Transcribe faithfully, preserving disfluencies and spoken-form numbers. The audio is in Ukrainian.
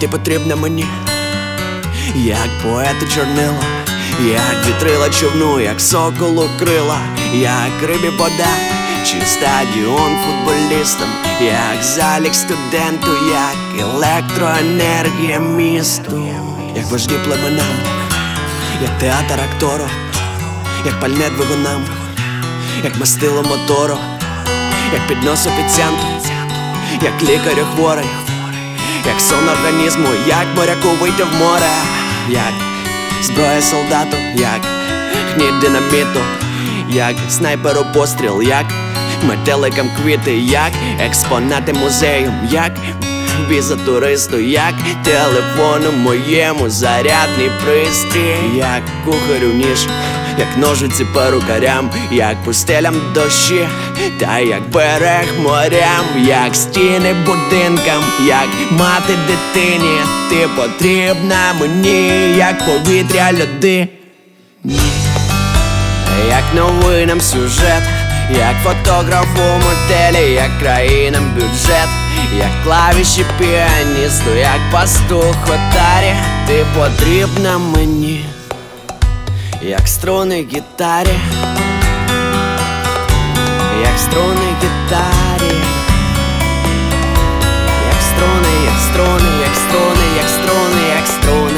Ти потрібна мені, як поету чорнила, як вітрила човну, як соколу крила, як рибі вода, чи стадіон футболістам, як залік студенту, як електроенергія місту, як вожді племенам, як театр актору, як пальне двигунам, як мастило мотору, як піднос офіціанту, як лікарю хворий, як сон організму, як моряку вийти в море, як зброя солдату, як гніт динаміту, як снайперу постріл, як метеликам квіти, як експонати музею, як віза туристу, як телефону моєму зарядний пристрій, як кухарю ніж, як ножиці перукарям, як пустелям дощі, та як берег морям, як стіни будинкам, як мати дитині. Ти потрібна мені, як повітря людині, як новинам сюжет, як фотографу моделі, як країнам бюджет, як клавіші піаністу, як пастух в отарі. Ти потрібна мені, як струни гітарі, як струни гітарі, як струни, як струни, як струни, як струни, як струни.